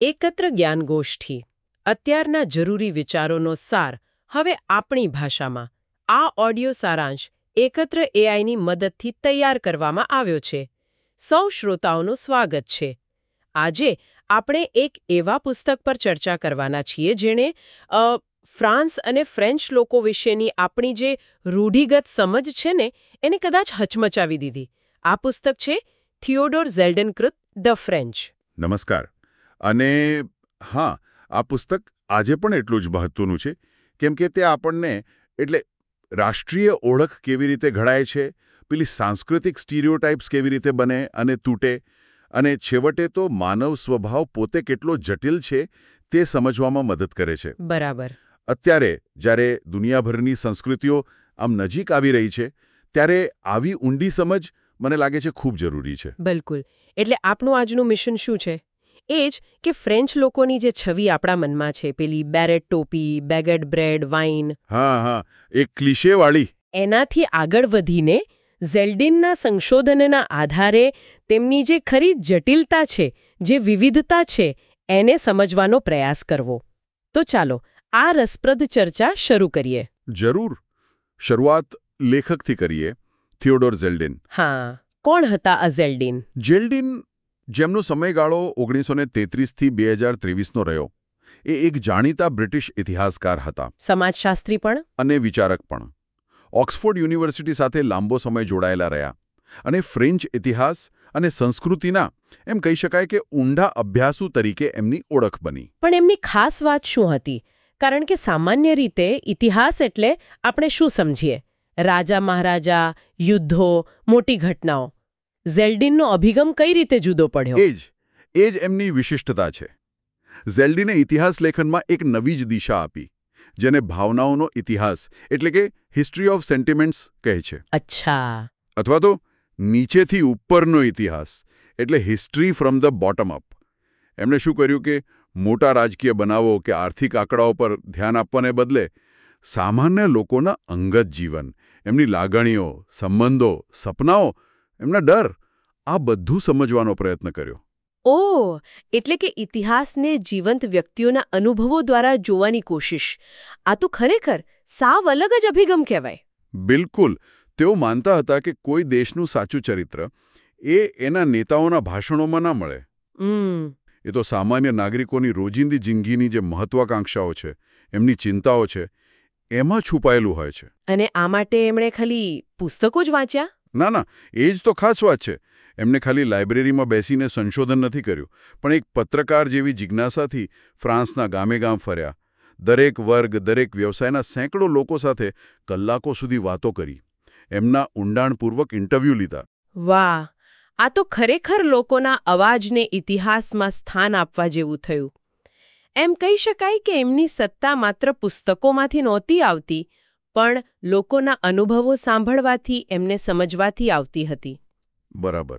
એકત્ર જ્ઞાનગોષ્ઠી અત્યારના જરૂરી વિચારોનો સાર હવે આપણી ભાષામાં આ ઓડિયો સારાંશ એકત્ર એઆઈની મદદથી તૈયાર કરવામાં આવ્યો છે. સૌ શ્રોતાઓનું સ્વાગત છે. આજે આપણે એક એવા પુસ્તક પર ચર્ચા કરવાના છીએ જેણે ફ્રાન્સ અને ફ્રેન્ચ લોકો વિશેની આપણી જે રૂઢિગત સમજ છે ને એને કદાચ હચમચાવી દીધી. આ પુસ્તક છે થિયોડોર ઝેલ્ડનકૃત ધ ફ્રેન્ચ. નમસ્કાર. અને હા, આ પુસ્તક આજે પણ એટલું જ મહત્વનું છે કેમ કે તે આપણને એટલે રાષ્ટ્રીય ઓળખ કેવી રીતે ઘડાય છે, પેલી સાંસ્કૃતિક સ્ટીરિયોટાઇપ્સ કેવી રીતે બને અને તૂટે, અને છેવટે તો માનવ સ્વભાવ પોતે કેટલો જટિલ છે તે સમજવામાં મદદ કરે છે. બરાબર. અત્યારે જ્યારે દુનિયાભરની સંસ્કૃતિઓ આમ નજીક આવી રહી છે ત્યારે આવી ઊંડી સમજ મને લાગે છે ખૂબ જરૂરી છે. બિલકુલ. એટલે આપણું આજનું મિશન શું છે? એ જ કે ફ્રેન્ચ લોકોની જે છબી આપણા મનમાં છે, પેલી બેરેટ ટોપી, બેગેટ બ્રેડ, વાઇન, હા, એક ક્લિશેવાળી, એનાથી આગળ વધીને ઝેલ્ડિનના સંશોધનના આધારે તેમની જે ખરી જટિલતા છે, જે વિવિધતા છે, એને સમજવાનો પ્રયાસ કરવો. તો ચાલો આ રસપ્રદ ચર્ચા શરૂ કરીએ. જરૂર. શરૂઆત લેખકથી કરીએ, થિયોડોર ઝેલ્ડિન. હા, કોણ હતા આ ઝેલ્ડિન? ઝેલ્ડિન, જેમનો સમયગાળો 1933થી 2023નો રહ્યો, એ એક જાણીતા બ્રિટિશ ઇતિહાસકાર હતા. સમાજશાસ્ત્રી પણ અને વિચારક પણ. ઓક્સફોર્ડ યુનિવર્સિટી સાથે લાંબો સમય જોડાયેલા રહ્યા અને ફ્રેન્ચ ઇતિહાસ અને સંસ્કૃતિના એમ કહી શકાય કે ઊંડા અભ્યાસુ તરીકે એમની ઓળખ બની. પણ એમની ખાસ વાત શું હતી? કારણ કે સામાન્ય રીતે ઇતિહાસ એટલે આપણે શું સમજીએ? રાજા મહારાજા, યુદ્ધો, મોટી ઘટનાઓ. ઝેલ્ડિનનો અભિગમ કઈ રીતે જુદો પડ્યો? એ જ એમની વિશિષ્ટતા છે. ઝેલ્ડિને ઇતિહાસ લેખનમાં એક નવી જ દિશા આપી, જેને ભાવનાઓનો ઇતિહાસ એટલે કે હિસ્ટ્રી ઓફ સેન્ટિમેન્ટ્સ કહે છે. અચ્છા. અથવા તો નીચેથી ઉપરનો ઇતિહાસ એટલે history from the bottom up. એમણે શું કર્યું કે મોટા રાજકીય બનાવો કે આર્થિક આંકડાઓ પર ધ્યાન આપવાને બદલે સામાન્ય લોકોના અંગત જીવન, એમની લાગણીઓ, સંબંધો, સપનાઓ, એમના ડર, આ બધું સમજવાનો પ્રયત્ન કર્યો. ઓહ, એટલે કે ઇતિહાસને જીવંત વ્યક્તિઓના અનુભવો દ્વારા જોવાની કોશિશ. આ તો ખરેખર સાવ અલગ જ અભિગમ કહેવાય. બિલકુલ. તેઓ માનતા હતા કે કોઈ દેશનું સાચું ચરિત્ર એ એના નેતાઓના ભાષણોમાં ના મળે. એ તો સામાન્ય નાગરિકોની રોજિંદી જિંદગીની જે મહત્વાકાંક્ષાઓ છે, એમની ચિંતાઓ છે, એમાં છુપાયેલું હોય છે. અને આ માટે એમણે ખાલી પુસ્તકો જ વાંચ્યા? ના, એ જ તો ખાસ વાત છે. એમને ખાલી લાઇબ્રેરીમાં બેસીને સંશોધન નથી કર્યું, પણ એક પત્રકાર જેવી જિજ્ઞાસાથી ફ્રાન્સના ગામે-ગામ ફર્યા. દરેક વર્ગ, દરેક વ્યવસાયના સેંકડો લોકો સાથે કલાકો સુધી વાતો કરી. એમના ઊંડાણપૂર્વક ઇન્ટરવ્યૂ લીધા. વાહ, આ તો ખરેખર લોકોના અવાજને ઇતિહાસમાં સ્થાન આપવા જેવું થયું. એમ કહી શકાય કે એમની સત્તા માત્ર પુસ્તકોમાંથી નહોતી આવતી, પણ લોકોના અનુભવો સાંભળવાથી, એમને સમજવાથી આવતી હતી. બરાબર.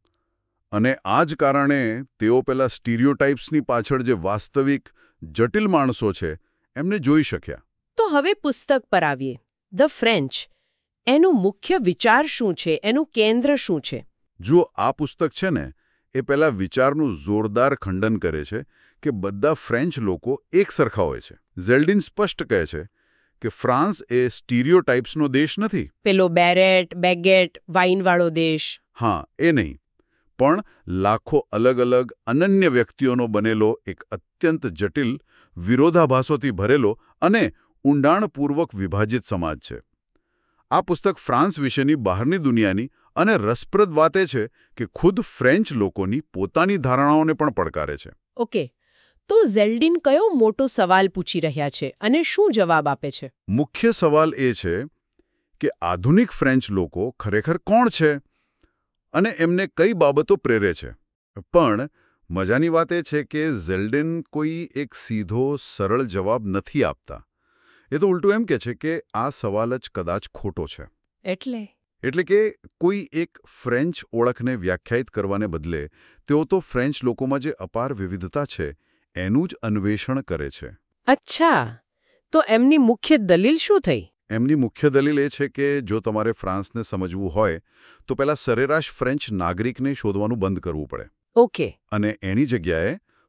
અને આ જ કારણે તેઓ પેલા સ્ટીરિયોટાઇપ્સની પાછળ જે વાસ્તવિક જટિલ માણસો છે એમને જોઈ શક્યા. તો હવે પુસ્તક પર આવીએ. The French. એનું મુખ્ય વિચાર શું છે? એનું કેન્દ્ર શું છે? જો આ પુસ્તક છે ને, એ પેલા વિચારનું જોરદાર ખંડન કરે છે કે બધા ફ્રેન્ચ લોકો એક સરખા હોય છે. ઝેલ્ડિન સ્પષ્ટ કહે છે કે ફ્રાન્સ એ સ્ટીરિયોટાઇપ્સનો દેશ નથી. પેલો બેરેટ, બેગેટ, વાઇનવાળો દેશ. હા, એ નહીં. પણ લાખો અલગ અલગ અનન્ય વ્યક્તિઓનો બનેલો એક અત્યંત જટિલ, વિરોધાભાસોથી ભરેલો અને ઊંડાણપૂર્વક વિભાજિત સમાજ છે. આ પુસ્તક ફ્રાન્સ વિશેની બહારની દુનિયાની અને રસપ્રદ વાત એ છે કે ખુદ ફ્રેન્ચ લોકોની પોતાની ધારણાઓને પણ પડકારે છે. ઓકે, તો ઝેલ્ડિન કયો મોટો સવાલ પૂછી રહ્યા છે અને શું જવાબ આપે છે? મુખ્ય સવાલ એ છે કે આધુનિક ફ્રેન્ચ લોકો ખરેખર કોણ છે અને એમને કઈ બાબતો પ્રેરે છે. પણ મજાની વાત એ છે કે ઝેલ્ડિન કોઈ એક સીધો, સરળ જવાબ નથી આપતા. એ તો ઉલટું એમ કહે છે કે આ સવાલ જ કદાચ ખોટો છે. એટલે કે કોઈ એક ફ્રેન્ચ ઓળખને વ્યાખ્યાયિત કરવાને બદલે તેઓ તો ફ્રેન્ચ લોકોમાં જે અપાર વિવિધતા છે એનું જ અન્વેષણ કરે છે. અચ્છા, તો એમની મુખ્ય દલીલ શું થઈ? એમની મુખ્ય દલીલ એ છે કે જો તમારે ફ્રાન્સને સમજવું હોય તો પહેલા સરેરાશ ફ્રેન્ચ નાગરિકને શોધવાનું બંધ કરવું પડે. ઓકે. અને એની જગ્યાએ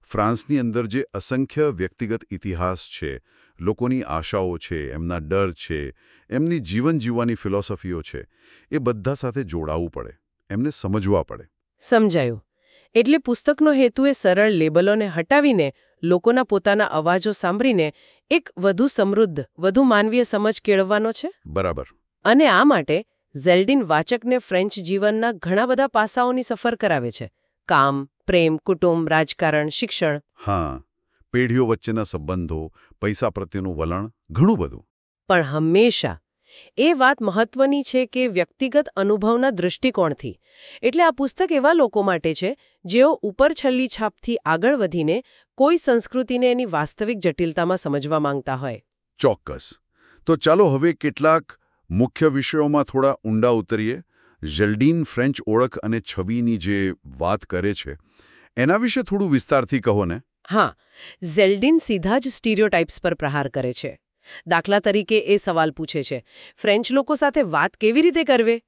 ફ્રાન્સની અંદર જે અસંખ્ય વ્યક્તિગત ઇતિહાસ છે, લોકોની આશાઓ છે, એમના ડર છે, એમની જીવન જીવવાની ફિલોસોફીઓ છે, એ બધા સાથે જોડાવવું પડે, એમને સમજવા પડે. સમજાયું. એટલે પુસ્તકનો હેતુ એ સરળ લેબલોને હટાવીને લોકોના પોતાના અવાજો સાંભળીને એક વધુ સમૃદ્ધ, વધુ માનવીય સમજ કેળવવાનો છે. બરાબર. અને આ માટે ઝેલ્ડિન વાચકને ફ્રેન્ચ જીવનના ઘણા બધા પાસાઓની સફર કરાવે છે. કામ, પ્રેમ, કુટુંબ, રાજકારણ, શિક્ષણ. હા, પેઢીઓ વચ્ચેના સંબંધો, પૈસા પ્રત્યેનું વલણ, ઘણું બધું. પણ હંમેશા એ વાત મહત્વની છે કે વ્યક્તિગત અનુભવના દૃષ્ટિકોણથી. એટલે આ પુસ્તક એવા લોકો માટે છે જેઓ ઉપર છલ્લી છાપથી આગળ વધીને કોઈ સંસ્કૃતિને એની વાસ્તવિક જટિલતામાં સમજવા માંગતા હોય. ચોક્કસ. તો ચાલો હવે કેટલાક મુખ્ય વિષયોમાં થોડા ઊંડા ઉતરીએ. ઝેલ્ડિન ફ્રેન્ચ ઓળખ અને છબીની જે વાત કરે છે, એના વિશે થોડું વિસ્તારથી કહો ને. હા, ઝેલ્ડિન સીધા જ સ્ટીરિયોટાઇપ્સ પર પ્રહાર કરે છે. દાખલા તરીકે એ સવાલ પૂછે છે, ફ્રેન્ચ લોકો સાથે વાત કેવી રીતે કરવી?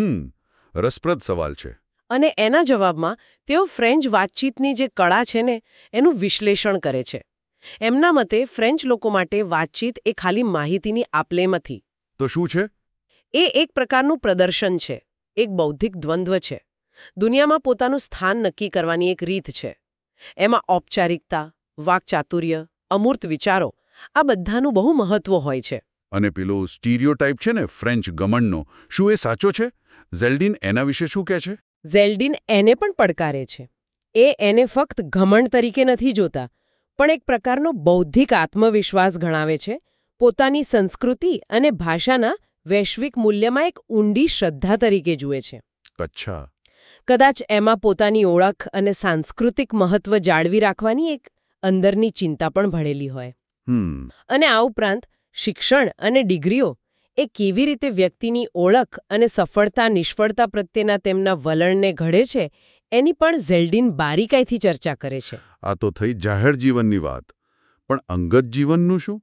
રસપ્રદ સવાલ છે. અને એના જવાબમાં તેઓ ફ્રેન્ચ વાતચીતની જે કળા છે ને, એનું વિશ્લેષણ કરે છે. એમના મતે ફ્રેન્ચ લોકો માટે વાતચીત એ ખાલી માહિતીની આપલે નથી. તો શું છે? એ એક પ્રકારનું પ્રદર્શન છે, એક બૌદ્ધિક દ્વંદ્વ છે. દુનિયામાં પોતાનું સ્થાન નક્કી કરવાની એક રીત છે. એમાં ઔપચારિકતા, વાકચાતુર્ય, અમૂર્ત વિચારો, આ બધાનું બહુ મહત્વ હોય છે. અને પેલો સ્ટીરિયોટાઇપ છે ને ફ્રેન્ચ ગમનનો, શું એ સાચો છે? ઝેલ્ડિન એના વિશે શું કહે છે? ઝેલ્ડિન એને પણ પડકારે છે. એ એને ફક્ત ઘમંડ તરીકે નથી જોતા, પણ એક પ્રકારનો બૌદ્ધિક આત્મવિશ્વાસ ગણાવે છે. પોતાની સંસ્કૃતિ અને ભાષાના વૈશ્વિક મૂલ્યમાં એક ઊંડી શ્રદ્ધા તરીકે જુએ છે. અચ્છા. કદાચ એમાં પોતાની ઓળખ અને સાંસ્કૃતિક મહત્વ જાળવી રાખવાની એક અંદરની ચિંતા પણ ભળેલી હોય. અને આ ઉપરાંત શિક્ષણ અને ડિગ્રીઓ એ કેવી રીતે વ્યક્તિની ઓળખ અને સફળતા નિષ્ફળતા પ્રત્યેના તેમના વલણને ઘડે છે, એની પણ ઝેલ્ડિન બારીકાઈથી ચર્ચા કરે છે. આ તો થઈ જાહેર જીવનની વાત. પણ અંગત જીવનનું શું?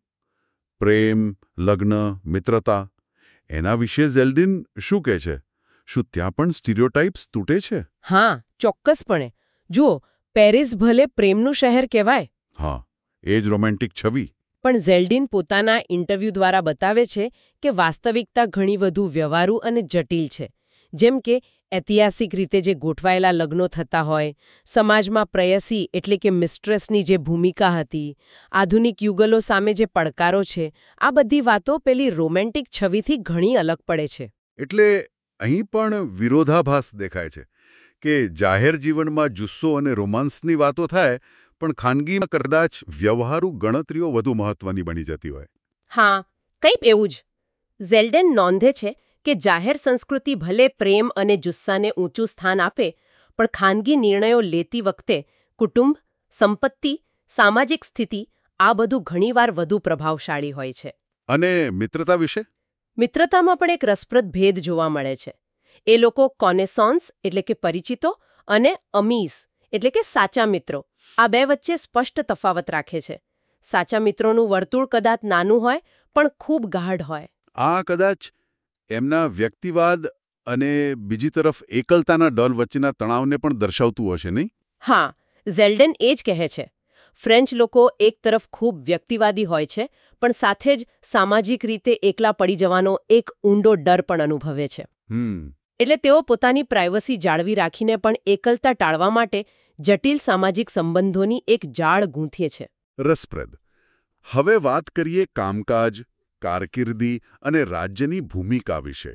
પ્રેમ, લગ્ન, મિત્રતા, એના વિશે ઝેલ્ડિન શું કહે છે? શું ત્યાં પણ સ્ટીરિયોટાઇપ્સ તૂટે છે? હા, ચોક્કસપણે. જુઓ, પેરિસ ભલે પ્રેમનું શહેર કહેવાય. હા, એ જ રોમેન્ટિક છબી. પણ ઝેલ્ડિન પોતાના ઇન્ટરવ્યૂ દ્વારા બતાવે છે કે વાસ્તવિકતા ઘણી વધુ વ્યવહારુ અને જટિલ છે. જેમ કે ઐતિહાસિક રીતે જે ગોઠવાયેલા લગ્નો થતા હોય, સમાજમાં પ્રેયસી એટલે કે મિસ્ટ્રેસની જે ભૂમિકા હતી, આધુનિક યુગલો સામે જે પડકારો છે, આ બધી વાતો પેલી રોમેન્ટિક છબીથી ઘણી અલગ પડે છે. એટલે અહીં પણ વિરોધાભાસ દેખાય છે કે જાહેર જીવનમાં જુસ્સો અને રોમાન્સની વાતો થાય, પણ ખાનગીમાં કદાચ વ્યવહારુ ગણતરીઓ વધુ મહત્વની બની જતી હોય. હા, કંઈક એવું જ. ઝેલ્ડિન નોંધે છે કે જાહેર સંસ્કૃતિ ભલે પ્રેમ અને જુસ્સાને ઊંચું સ્થાન આપે, પણ ખાનગી નિર્ણયો લેતી વખતે કુટુંબ, સંપત્તિ, સામાજિક સ્થિતિ આ બધું ઘણીવાર વધુ પ્રભાવશાળી હોય છે. અને મિત્રતા વિશે? મિત્રતામાં પણ એક રસપ્રદ ભેદ જોવા મળે છે. એ લોકો કોનેસોન્સ એટલે કે પરિચિતો અને અમીઝ એટલે કે સાચા મિત્રો, આ બે વચ્ચે સ્પષ્ટ તફાવત રાખે છે. સાચા મિત્રોનું વર્તુળ કદાચ નાનું હોય, પણ ખૂબ ગાઢ હોય. આ કદાચ એમના વ્યક્તિવાદ અને બીજી તરફ એકલતાના ડોલ વચ્ચેના તણાવને પણ દર્શાવતું હશે, નહીં? હા, ઝેલ્ડિન એ જ કહે છે. ફ્રેન્ચ લોકો એક તરફ ખૂબ વ્યક્તિવાદી હોય છે, પણ સાથે જ સામાજિક રીતે એકલા પડી જવાનો એક ઊંડો ડર પણ અનુભવે છે. એટલે તેઓ પોતાની પ્રાઇવસી જાળવી રાખીને પણ એકલતા ટાળવા માટે જટિલ સામાજિક સંબંધોની એક જાળ ગૂંથે છે. રસપ્રદ. હવે વાત કરીએ કામકાજ, કારકિર્દી અને રાજ્યની ભૂમિકા વિશે.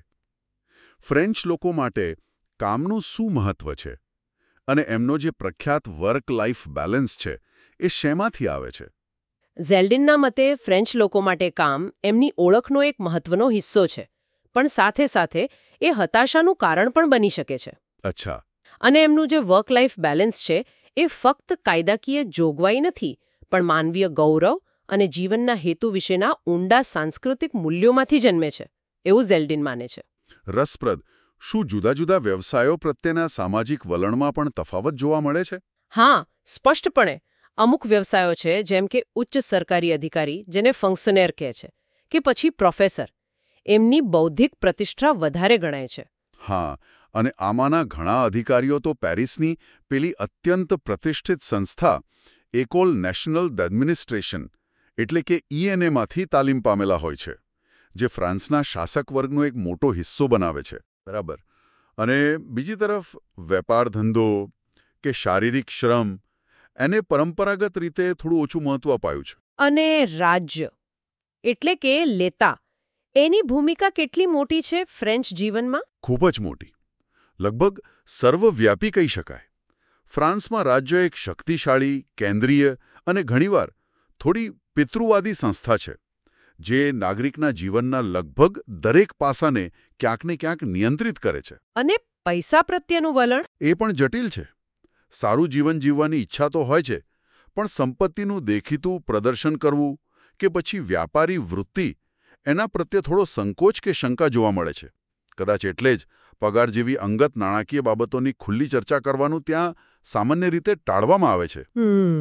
ફ્રેન્ચ લોકો માટે કામનું શું મહત્વ છે? અને એમનો જે પ્રખ્યાત વર્ક લાઇફ બેલેન્સ છે, એ શેમાંથી આવે છે? ઝેલ્ડિનના મતે ફ્રેન્ચ લોકો માટે કામ એમની ઓળખનો એક મહત્વનો હિસ્સો છે, પણ સાથે સાથે એ હતાશાનું કારણ પણ બની શકે છે. અચ્છા. અને એમનું જે વર્ક લાઇફ બેલેન્સ છે, એ ફક્ત કાયદાકીય જોગવાઈ નથી, પણ માનવીય ગૌરવ અને જીવનના હેતુ વિશેના ઊંડા સાંસ્કૃતિક મૂલ્યોમાંથી જન્મે છે, એવું ઝેલ્ડિન માને છે. રસપ્રદ. શું જુદા જુદા વ્યવસાયો પ્રત્યેના સામાજિક વલણમાં પણ તફાવત જોવા મળે છે? હા, સ્પષ્ટપણે. અમુક વ્યવસાયો છે, જેમ કે ઉચ્ચ સરકારી અધિકારી, જેને ફંક્શનેર કહે છે, કે પછી પ્રોફેસર, એમની બૌદ્ધિક પ્રતિષ્ઠા વધારે ગણાય છે. હા, અને આમાંના ઘણા અધિકારીઓ તો પેરિસની પેલી અત્યંત પ્રતિષ્ઠિત સંસ્થા એકોલ નેશનલ d'administration એટલે કે ENAમાંથી તાલીમ પામેલા હોય છે, જે ફ્રાન્સના શાસક વર્ગનો એક મોટો હિસ્સો બનાવે છે. બરાબર. અને બીજી તરફ વેપાર ધંધો કે શારીરિક શ્રમ એને પરંપરાગત રીતે થોડું ઓછું મહત્વ અપાયું છે. અને રાજ્ય એટલે કે લેતા એની ભૂમિકા કેટલી મોટી છે ફ્રેન્ચ જીવનમાં? ખૂબ જ મોટી. લગભગ સર્વવ્યાપી કહી શકાય. ફ્રાન્સમાં રાજ્ય એક શક્તિશાળી, કેન્દ્રીય અને ઘણીવાર થોડી પિતૃવાદી સંસ્થા છે, જે નાગરિકના જીવનના લગભગ દરેક પાસાને ક્યાંક ને ક્યાંક નિયંત્રિત કરે છે. અને પૈસા પ્રત્યેનું વલણ? એ પણ જટિલ છે. સારું જીવન જીવવાની ઈચ્છા તો હોય છે, પણ સંપત્તિનું દેખીતું પ્રદર્શન કરવું કે પછી વ્યાપારી વૃત્તિ એના પ્રત્યે થોડો સંકોચ કે શંકા જોવા મળે છે. કદાચ એટલે જ પગાર જેવી અંગત નાણાકીય બાબતોની ખુલ્લી ચર્ચા કરવાનું ત્યાં સામાન્ય રીતે ટાળવામાં આવે છે.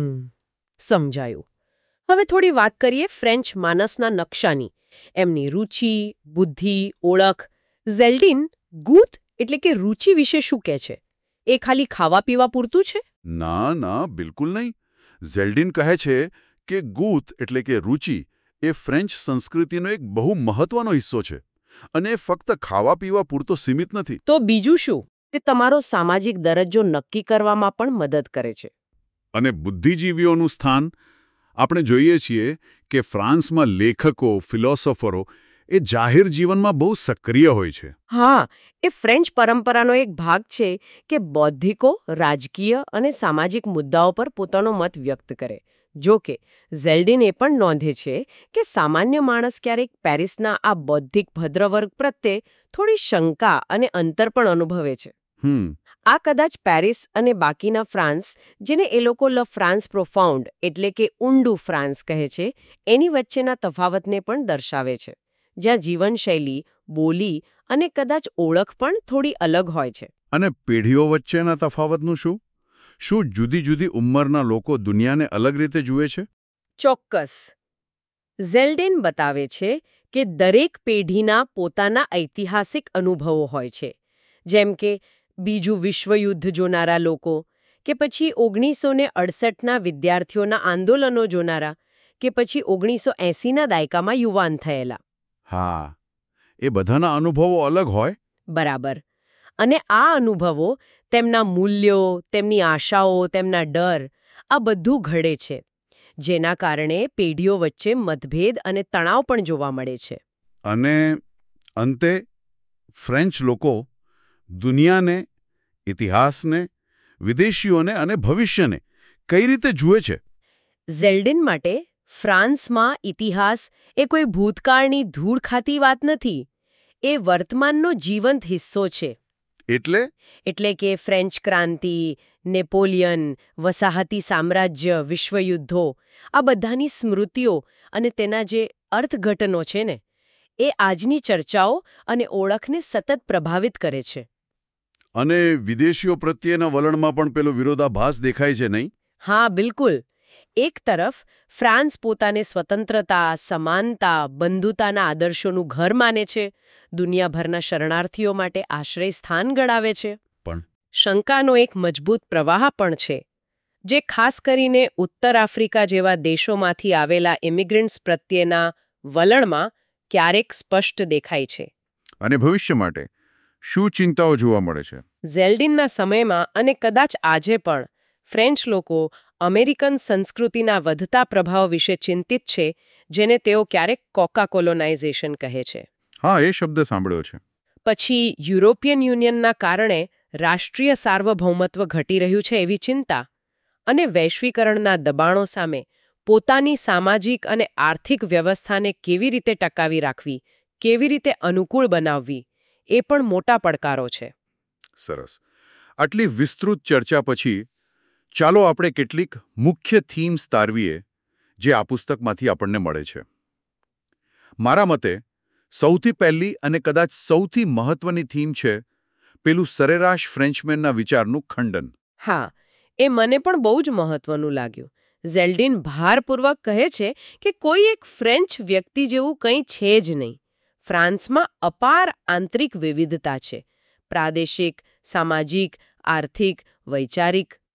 સમજાયું. હવે થોડી વાત કરીએ ફ્રેન્ચ માનસના નકશાની. એમની રુચિ, બુદ્ધિ, ઓળખ. ઝેલ્ડિન ગૂથ એટલે કે રુચિ વિશે શું કહે છે? એ ખાલી ખાવા પીવા પૂરતું છે? ના, બિલકુલ નહીં. ઝેલ્ડિન કહે છે કે ગૂથ એટલે કે રુચિ એ ફ્રેન્ચ સંસ્કૃતિનો એક બહુ મહત્વનો હિસ્સો છે, અને ફક્ત ખાવા પીવા પૂરતો સીમિત નથી. તો બીજું શું? તે તમારો સામાજિક દરજ્જો નક્કી કરવામાં પણ મદદ કરે છે. અને બુદ્ધિજીવીઓનું સ્થાન આપણે જોઈએ છીએ કે ફ્રાન્સમાં લેખકો, ફિલોસોફરો એ જાહેર જીવનમાં બહુ સક્રિય હોય છે. હા, એ ફ્રેન્ચ પરંપરાનો એક ભાગ છે કે બૌદ્ધિકો રાજકીય અને સામાજિક મુદ્દાઓ પર પોતાનો મત વ્યક્ત કરે. જો કે ઝેલ્ડિન એ પણ નોંધે છે કે સામાન્ય માણસ ક્યારેક પેરિસના આ બૌદ્ધિક ભદ્રવર્ગ પ્રત્યે થોડી શંકા અને અંતર પણ અનુભવે છે. આ કદાચ પેરિસ અને બાકીના ફ્રાન્સ, જેને એ લોકો લ ફ્રાન્સ પ્રોફાઉન્ડ એટલે કે ઊંડું ફ્રાન્સ કહે છે, એની વચ્ચેના તફાવતને પણ દર્શાવે છે, જ્યાં જીવનશૈલી, બોલી અને કદાચ ઓળખ પણ થોડી અલગ હોય છે. અને પેઢીઓ વચ્ચેના તફાવતનું શું? શું જુદી જુદી ઉંમરના લોકો દુનિયાને અલગ રીતે જુએ છે? ચોક્કસ. ઝેલ્ડિન બતાવે છે કે દરેક પેઢીના પોતાના ઐતિહાસિક અનુભવો હોય છે, જેમ કે બીજું વિશ્વયુદ્ધ જોનારા લોકો, કે પછી 1968ના વિદ્યાર્થીઓના આંદોલનો જોનારા, કે પછી 1980ના દાયકામાં યુવાન થયેલા. હા, એ બધાના અનુભવો અલગ હોય. બરાબર. અને આ અનુભવો તેમના મૂલ્યો, તેમની આશાઓ, તેમના ડર આ બધું ઘડે છે, જેના કારણે પેઢીઓ વચ્ચે મતભેદ અને તણાવ પણ જોવા મળે છે. અને અંતે ફ્રેન્ચ લોકો દુનિયાને, ઇતિહાસને, વિદેશીઓને અને ભવિષ્યને કઈ રીતે જુએ છે? ઝેલ્ડિન માટે ફ્રાન્સમાં ઇતિહાસ એ કોઈ ભૂતકાળની ધૂળ ખાતી વાત નથી. એ વર્તમાનનો જીવંત હિસ્સો છે. એટલે કે ફ્રેન્ચ ક્રાંતિ, નેપોલિયન, વસાહતી સામ્રાજ્ય, વિશ્વયુદ્ધો આ બધાની સ્મૃતિઓ અને તેના જે અર્થઘટનો છે ને, એ આજની ચર્ચાઓ અને ઓળખને સતત પ્રભાવિત કરે છે. અને વિદેશીઓ પ્રત્યેના વલણમાં પણ પેલો વિરોધાભાસ દેખાય છે, નહીં? હા, બિલકુલ. એક તરફ ફ્રાન્સ પોતાને સ્વતંત્રતા, સમાનતા, બંધુતાના આદર્શોનું ઘર માને છે, દુનિયાભરના શરણાર્થીઓ માટે આશ્રય સ્થાન ગણાવે છે. પણ શંકાનો એક મજબૂત પ્રવાહ પણ છે, જે ખાસ કરીને ઉત્તર આફ્રિકા જેવા દેશોમાંથી આવેલા ઇમિગ્રન્ટ્સ પ્રત્યેના વલણમાં ક્યારેક સ્પષ્ટ દેખાય છે. અને ભવિષ્ય માટે શું ચિંતાઓ જોવા મળે છે? ઝેલ્ડિનના સમયમાં અને કદાચ આજે પણ ફ્રેન્ચ લોકો અમેરિકન સંસ્કૃતિના વધતા પ્રભાવ વિશે ચિંતિત છે, જેને તેઓ ક્યારેક કોકા કોલોનાઇઝેશન કહે છે. હા, એ શબ્દ સાંભળ્યો છે. પછી યુરોપિયન યુનિયનના કારણે રાષ્ટ્રીય સાર્વભૌમત્વ ઘટી રહ્યું છે એવી ચિંતા, અને વૈશ્વિકરણના દબાણો સામે પોતાની સામાજિક અને આર્થિક વ્યવસ્થાને કેવી રીતે ટકાવી રાખવી, કેવી રીતે અનુકૂળ બનાવવી, એ પણ મોટા પડકારો છે. સરસ. આટલી વિસ્તૃત ચર્ચા પછી ચાલો આપણે કેટલીક મુખ્ય થીમ્સ તારવીએ જે આ પુસ્તકમાંથી આપણને મળે છે. મારા મતે સૌથી પહેલી અને કદાચ સૌથી મહત્વની થીમ છે પેલું સરેરાશ ફ્રેન્ચમેનના વિચારનું ખંડન. હા, એ મને પણ બહુ જ મહત્વનું લાગ્યું. ઝેલ્ડિન ભારપૂર્વક કહે છે કે કોઈ એક ફ્રેન્ચ વ્યક્તિ જેવું કંઈ છે જ નહીં. ફ્રાન્સમાં અપાર આંતરિક વિવિધતા છે, પ્રાદેશિક, સામાજિક, આર્થિક, વૈચારિક.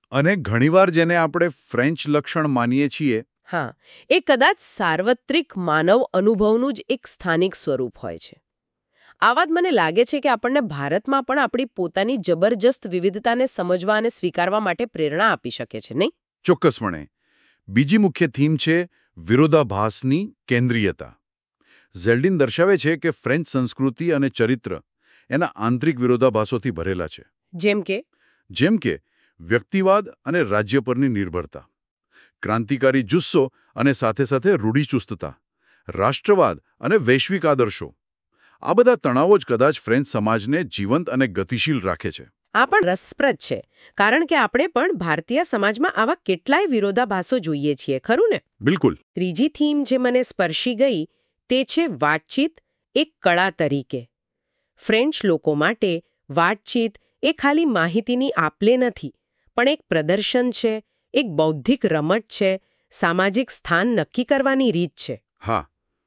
અને ઘણીવાર જેને આપણે ફ્રેન્ચ લક્ષણ માનીએ છીએ હા, એ કદાચ સાર્વત્રિક માનવ અનુભવનું જ એક સ્થાનિક સ્વરૂપ હોય છે. આ વાત મને લાગે છે કે આપણને ભારતમાં પણ આપણી પોતાની જબરજસ્ત વિવિધતાને સમજવા અને સ્વીકારવા માટે પ્રેરણા આપી શકે છે, નહીં? ચોક્કસપણે. બીજી મુખ્ય થીમ છે વિરોધાભાસની કેન્દ્રીયતા. ઝેલ્ડિન દર્શાવે છે કે ફ્રેન્ચ સંસ્કૃતિ અને ચરિત્ર એના આંતરિક વિરોધાભાસોથી ભરેલા છે. જેમ કે વ્યક્તિવાદ અને રાજ્ય પરની નિર્ભરતા, ક્રાંતિકારી જુસ્સો અને સાથે સાથે રૂઢિચુસ્તતા, રાષ્ટ્રવાદ અને વૈશ્વિક આદર્શો. આ બધા તણાવો જ કદાચ ફ્રેન્ચ સમાજને જીવંત અને ગતિશીલ રાખે છે. આ પણ રસપ્રદ છે, કારણ કે આપણે પણ ભારતીય સમાજમાં આવા કેટલાય વિરોધાભાસો જોઈએ છીએ, ખરું ને? બિલકુલ. ત્રીજી થીમ જે મને સ્પર્શી ગઈ તે છે વાતચીત એક કળા તરીકે. ફ્રેન્ચ લોકો માટે વાતચીત એ ખાલી માહિતીની આપ-લે નથી, પણ એક પ્રદર્શન છે, એક બૌદ્ધિક રમત છે, સામાજિક સ્થાન નક્કી કરવાની રીત છે. હા.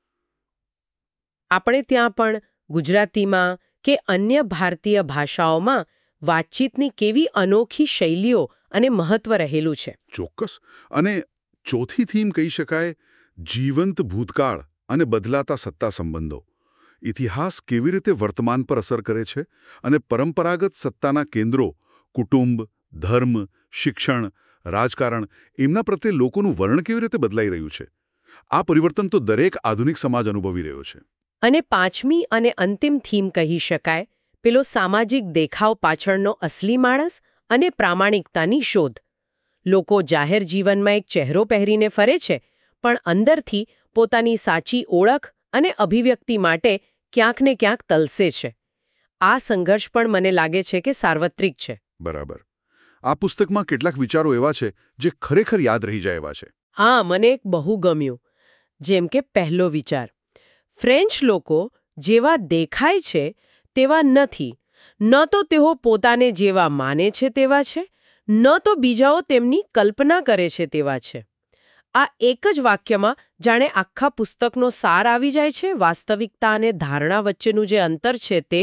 આપણે ત્યાં પણ ગુજરાતીમાં કે અન્ય ભારતીય ભાષાઓમાં વાતચીતની કેવી અનોખી શૈલીઓ અને મહત્વ રહેલું છે. ચોક્કસ. અને ચોથી થીમ કહી શકાય જીવંત ભૂતકાળ અને બદલાતા સત્તા સંબંધો. ઇતિહાસ કેવી રીતે વર્તમાન પર અસર કરે છે અને પરંપરાગત સત્તાના કેન્દ્રો કુટુંબ, ધર્મ, શિક્ષણ, રાજકારણ એમના પ્રત્યે લોકોનું વલણ કેવી રીતે બદલાઈ રહ્યું છે. આ પરિવર્તન તો દરેક આધુનિક સમાજ અનુભવી રહ્યો છે. અને પાંચમી અને અંતિમ થીમ કહી શકાય પેલો સામાજિક દેખાવ પાછળનો અસલી માણસ અને પ્રામાણિકતાની શોધ. લોકો જાહેર જીવનમાં એક ચહેરો પહેરીને ફરે છે, પણ અંદરથી પોતાની સાચી ઓળખ અને અભિવ્યક્તિ માટે ક્યાંક ને ક્યાંક તલસે છે. આ સંઘર્ષ પણ મને લાગે છે કે સાર્વત્રિક છે. બરાબર. આ પુસ્તકમાં કેટલાક વિચારો એવા છે જે ખરેખર યાદ રહી જાય એવા છે. હા, મને એક બહુ ગમ્યું. જેમ કે પહેલો વિચાર, ફ્રેન્ચ લોકો જેવા દેખાય છે તેવા નથી. ન તો તેઓ પોતાને જેવા માને છે તેવા છે, ન તો બીજાઓ તેમની કલ્પના કરે છે તેવા છે. આ એક જ વાક્યમાં જાણે આખા પુસ્તકનો સાર આવી જાય છે. વાસ્તવિકતા અને ધારણા વચ્ચેનું જે અંતર છે તે.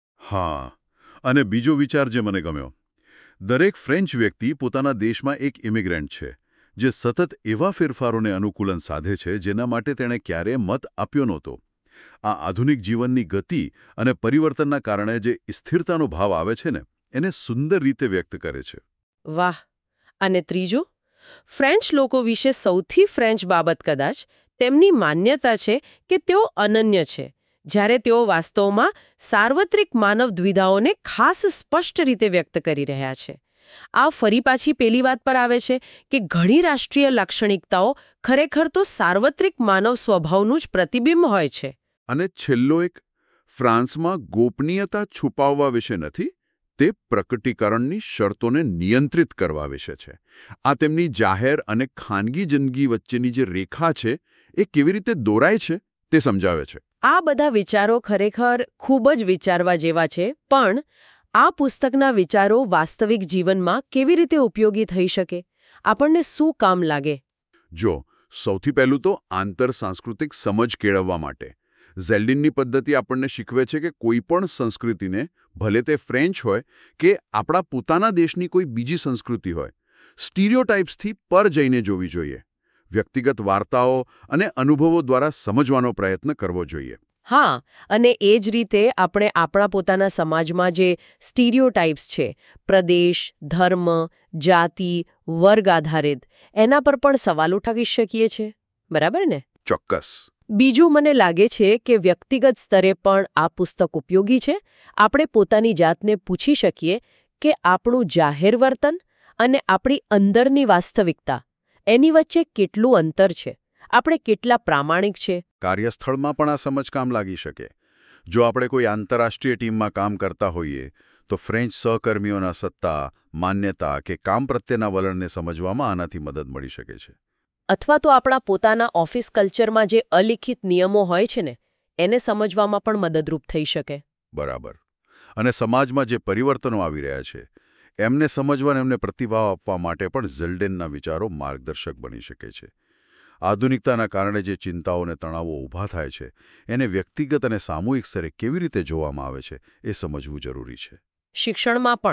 હા. અને બીજો વિચાર જે મને ગમ્યો, દરેક ફ્રેન્ચ વ્યક્તિ પોતાના દેશમાં એક ઇમિગ્રન્ટ છે, જે સતત એવા ફેરફારોને અનુકૂલન સાધે છે જેના માટે તેણે ક્યારેય મત આપ્યો નહોતો. આ આધુનિક જીવનની ગતિ અને પરિવર્તનના કારણે જે સ્થિરતાનો ભાવ આવે છે ને, એને સુંદર રીતે વ્યક્ત કરે છે. વાહ. અને ત્રીજું, ફ્રેન્ચ લોકો વિશે સૌથી ફ્રેન્ચ બાબત કદાચ તેમની માન્યતા છે કે તેઓ અનન્ય છે, જ્યારે તેઓ વાસ્તવમાં સાર્વત્રિક માનવ દ્વિધાઓને ખાસ સ્પષ્ટ રીતે વ્યક્ત કરી રહ્યા છે. આ ફરી પાછી પેલી વાત પર આવે છે કે ઘણી રાષ્ટ્રીય લાક્ષણિકતાઓ ખરેખર તો સાર્વત્રિક માનવ સ્વભાવનું જ પ્રતિબિંબ હોય છે. અને છેલ્લો એક, ફ્રાન્સમાં ગોપનીયતા છુપાવવા વિશે નથી, તે પ્રકટીકરણની શરતોને નિયંત્રિત કરવા વિશે છે. આ તેમની જાહેર અને ખાનગી જિંદગી વચ્ચેની જે રેખા છે એ કેવી રીતે દોરાય છે તે સમજાવે છે. આ બધા વિચારો ખરેખર ખૂબ જ વિચારવા જેવા છે, પણ આ પુસ્તકના વિચારો વાસ્તવિક જીવનમાં કેવી રીતે ઉપયોગી થઈ શકે? આપણને શું કામ લાગે? જો, સૌથી પહેલું તો આંતરસાંસ્કૃતિક સમજ કેળવવા માટે. ઝેલ્ડિનની પદ્ધતિ આપણને શીખવે છે કે કોઈ પણ સંસ્કૃતિને, ભલે તે ફ્રેન્ચ હોય કે આપણા પોતાના દેશની કોઈ બીજી સંસ્કૃતિ હોય, સ્ટીરિયોટાઇપ્સથી પર જઈને જોવી જોઈએ. વ્યક્તિગત વાર્તાઓ અને અનુભવો દ્વારા સમજવાનો પ્રયત્ન કરવો જોઈએ. હા, અને એ જ રીતે આપણે આપણા પોતાના સમાજમાં જે સ્ટીરિયોટાઇપ્સ છે, પ્રદેશ, ધર્મ, જાતિ, વર્ગ આધારિત, એના પર પણ સવાલ ઉઠાવી શકીએ છીએ. બરાબર ને? ચોક્કસ. બીજું, મને લાગે છે કે વ્યક્તિગત સ્તરે પણ આ પુસ્તક ઉપયોગી છે. આપણે પોતાની જાતને પૂછી શકીએ કે આપણું જાહેર વર્તન અને આપણી અંદરની વાસ્તવિકતા, એની વચ્ચે કેટલું અંતર છે? આપણે કેટલા પ્રામાણિક છે? કાર્યસ્થળમાં પણ આ સમજ કામ લાગી શકે. જો આપણે કોઈ આંતરરાષ્ટ્રીય ટીમમાં કામ કરતા હોઈએ તો ફ્રેન્ચ સહકર્મીઓના સત્તા, માન્યતા કે કામ પ્રત્યેના વલણને સમજવામાં આનાથી મદદ મળી શકે છે. અથવા તો આપણા પોતાના ઓફિસ કલ્ચરમાં જે અલિખિત નિયમો હોય છે ને, એને સમજવામાં પણ મદદરૂપ થઈ શકે. બરાબર. અને સમાજમાં જે પરિવર્તનો આવી રહ્યા છે એમને સમજવા અને એમને પ્રતિભાવ આપવા માટે પણ ઝેલ્ડિનના વિચારો માર્ગદર્શક બની શકે છે. આધુનિકતાના કારણે જે ચિંતાઓ અને તણાવો ઊભા થાય છે એને વ્યક્તિગત અને સામૂહિક સ્તરે કેવી રીતે જોવામાં આવે છે એ સમજવું જરૂરી છે. શિક્ષણમાં પણ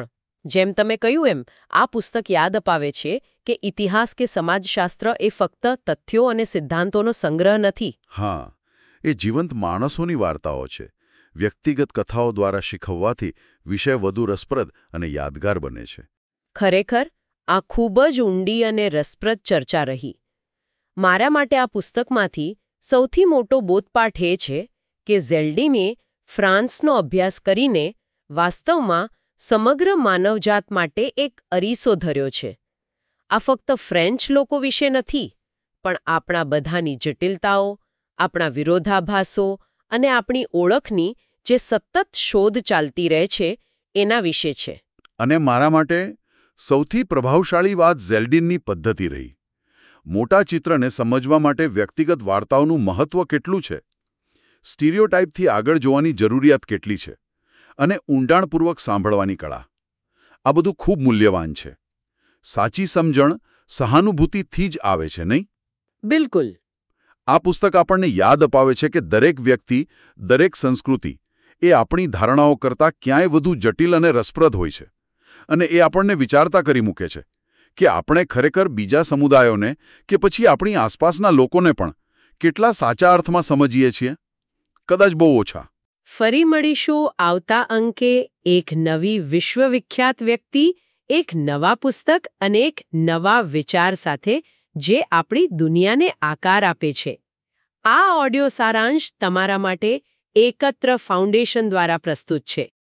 જેમ તમે કહ્યું એમ આ પુસ્તક યાદ અપાવે છે કે ઇતિહાસ કે સમાજશાસ્ત્ર એ ફક્ત તથ્યો અને સિદ્ધાંતોનો સંગ્રહ નથી. હા, એ જીવંત માણસોની વાર્તાઓ છે. વ્યક્તિગત કથાઓ દ્વારા શીખવવાથી વિષય વધુ રસપ્રદ અને યાદગાર બને છે. ખરેખર આ ખૂબ જ ઊંડી અને રસપ્રદ ચર્ચા રહી. મારા માટે આ પુસ્તકમાંથી સૌથી મોટો બોધપાઠ એ છે કે ઝેલ્ડિમે ફ્રાન્સનો અભ્યાસ કરીને વાસ્તવમાં સમગ્ર માનવજાત માટે એક અરીસો ધર્યો છે. આ ફક્ત ફ્રેન્ચ લોકો વિશે નથી, પણ આપણા બધાની જટિલતાઓ, આપણા વિરોધાભાસો અને આપણી ઓળખની જે સતત શોધ ચાલતી રહે છે એના વિશે છે. અને મારા માટે સૌથી પ્રભાવશાળી વાત ઝેલ્ડિનની પદ્ધતિ રહી. મોટા ચિત્રને સમજવા માટે વ્યક્તિગત વાર્તાઓનું મહત્વ કેટલું છે, સ્ટીરિયોટાઇપથી આગળ જોવાની જરૂરિયાત કેટલી છે, અને ઊંડાણપૂર્વક સાંભળવાની કળા, આ બધું ખૂબ મૂલ્યવાન છે. સાચી સમજણ સહાનુભૂતિથી જ આવે છે, નહીં? બિલકુલ. આ પુસ્તક આપણને યાદ અપાવે છે કે દરેક વ્યક્તિ, દરેક સંસ્કૃતિ એ આપણી ધારણાઓ કરતાં ક્યાંય વધુ જટિલ અને રસપ્રદ હોય છે. અને એ આપણને વિચારતા કરી મૂકે છે કે આપણે ખરેખર બીજા સમુદાયોને કે પછી આપણી આસપાસના લોકોને પણ કેટલા સાચા અર્થમાં સમજીએ છીએ. કદાચ બહુ ઓછા. ફરી મળીશું આવતા અંકે એક નવી વિશ્વવિખ્યાત વ્યક્તિ, એક નવા પુસ્તક અને એક નવા વિચાર સાથે જે આપણી દુનિયાને આકાર આપે છે. આ ઓડિયો સારાંશ તમારા માટે એકત્ર ફાઉન્ડેશન દ્વારા પ્રસ્તુત છે.